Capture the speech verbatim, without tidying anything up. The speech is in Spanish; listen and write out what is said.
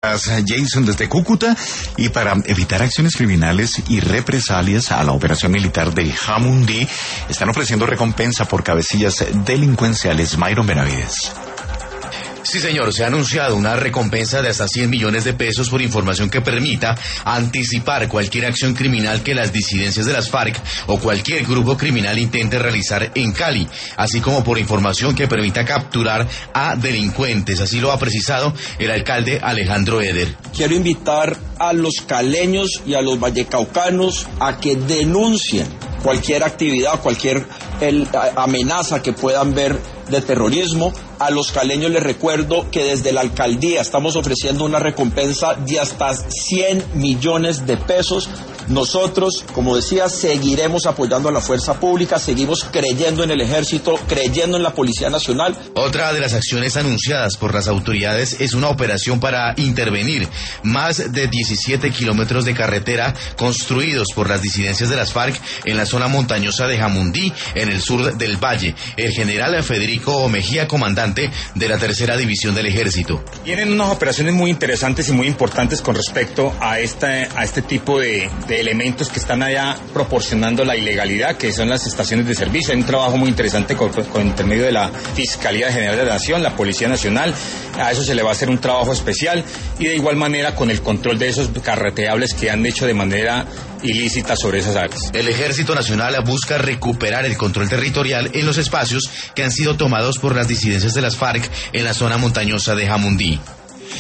Jason desde Cúcuta, y para evitar acciones criminales y represalias a la operación militar de Jamundí están ofreciendo recompensa por cabecillas delincuenciales. Myron Benavides. Sí, señor, se ha anunciado una recompensa de hasta cien millones de pesos por información que permita anticipar cualquier acción criminal que las disidencias de las FARC o cualquier grupo criminal intente realizar en Cali, así como por información que permita capturar a delincuentes. Así lo ha precisado el alcalde Alejandro Eder. Quiero invitar a los caleños y a los vallecaucanos a que denuncien cualquier actividad, cualquier el, a, amenaza que puedan ver de terrorismo. A los caleños les recuerdo que desde la alcaldía estamos ofreciendo una recompensa de hasta cien millones de pesos. Nosotros, como decía, seguiremos apoyando a la fuerza pública, seguimos creyendo en el ejército, creyendo en la Policía Nacional. Otra de las acciones anunciadas por las autoridades es una operación para intervenir más de diecisiete kilómetros de carretera construidos por las disidencias de las FARC en la zona montañosa de Jamundí, en el sur del Valle. El general Federico Mejía, comandante de la tercera división del ejército. Tienen unas operaciones muy interesantes y muy importantes con respecto a, esta, a este tipo de, de elementos que están allá proporcionando la ilegalidad, que son las estaciones de servicio. Hay un trabajo muy interesante con, con intermedio de la Fiscalía General de la Nación, la Policía Nacional. A eso se le va a hacer un trabajo especial, y de igual manera con el control de esos carreteables que han hecho de manera ilícita sobre esas áreas. El Ejército Nacional busca recuperar el control territorial en los espacios que han sido tomados por las disidencias de las FARC en la zona montañosa de Jamundí.